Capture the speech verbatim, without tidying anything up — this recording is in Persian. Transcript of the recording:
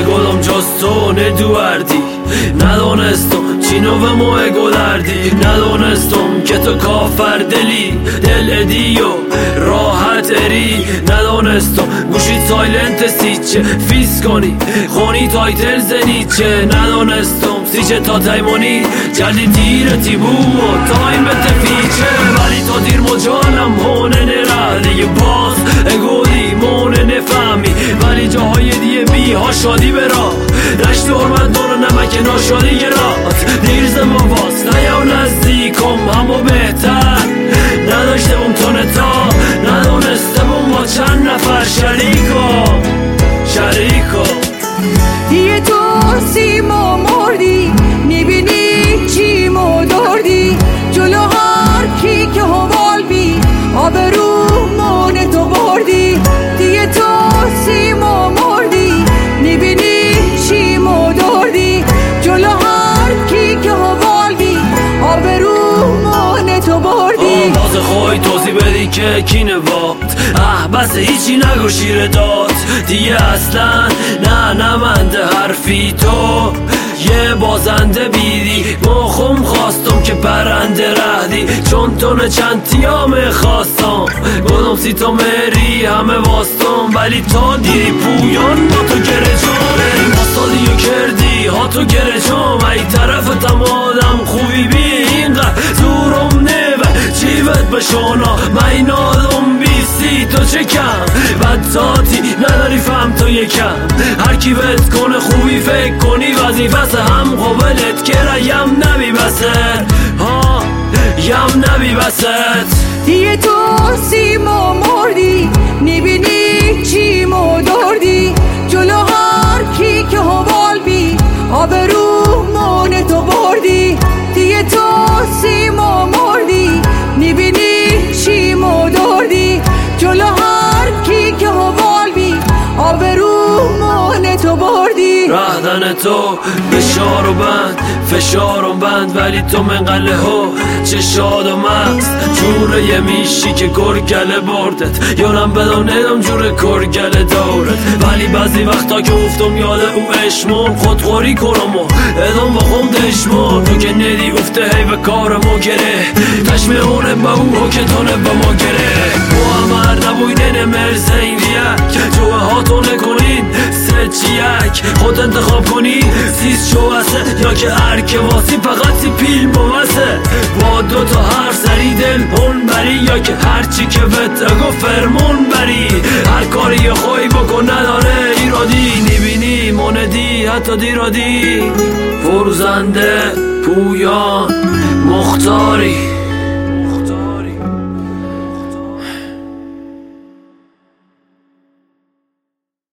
گلم جز تو ندوردی ندانستم چی نو به موه گلردی ندانستم که تو کافر دلی دل ادی و راحت اری ندانستم گوشی سایلنت سیچه فیس کنی خونی تایتل زنیچه ندانستم سیچه تا تایمونی جلی دیر تیبو و تایم تفیچه ولی تا دیر مجالم هونه نره دیگه باز اگودی مونه نفهمی ولی جاهای دیگه بی ها شادی برا رشت حرمت دارو نمک ناشادی گرات دیر زمان باز نیا نزدیکم همو بهتر نداشته بوم تو نتا ندانسته بوم با چند نفر شریکم شریکم دیگه تو سیما مردی میبینی چی مدردی جلو هر کی که حوال بی آبرو مونه تو بردی دیگه تو سیما مردی میبینی چی مدردی جلو هر کی که حوال بی آبرو مونه تو بردی باز خوی توضیح بدی که کی نواد اه بس هیچی نگو شیر داد دیگه اصلا نه نمنده حرفی تو یه بازنده بیدی مخم خواستم که برنده رهدی چون تو نه چند تیام خواستم گلم سی تا مری همه واستم ولی تا دیری پویان با تو گره چونه ما سالیو کردی ها تو گره چون ای طرف تمادم خوبی بی اینقدر زورم نوه چیوت بشونا مینادم بیستی تو چه کم بد ذاتی نداری فهم تو یکم هر کی بهت کنه خوبی فکر کنی وظیفه هم قبلت که یم نبی بست ها یم نبی بست دیگه تو سیما مردی میبینی چی مدردی جلو هر کی که حوال بی آبرو مونه تو بردی دیگه تو سیما مردی میبینی چی مدردی جلو هر کی که حوال بی آبرو مونه تو بردی رهدن تو فشار و بند فشارم بند ولی تو منقله ها چه شاد و مست جوره یه میشی که گرگله بردت یانم بدم ندم جوره گرگله دارت ولی بعضی وقتا که افتم یاد او اشمون خودخوری کنم و ادام با خم دشمون تو که ندی افته هی به کار ما گره تشمعونه با او که تونه با ما گره محمد نبوینه مرزین که جوه هاتو نکنین سه چیک خود انتخاب کنی سیز شوسه یا که ارک واسی فقط سی پیل بوسه با دو تا هر سری دل پون بری یا که هر چی که بهت اگو فرمون بری هر کاری خوی بکن نداره ایرادی نبینی موندی حتی دیرادی فروزنده پویان مختاری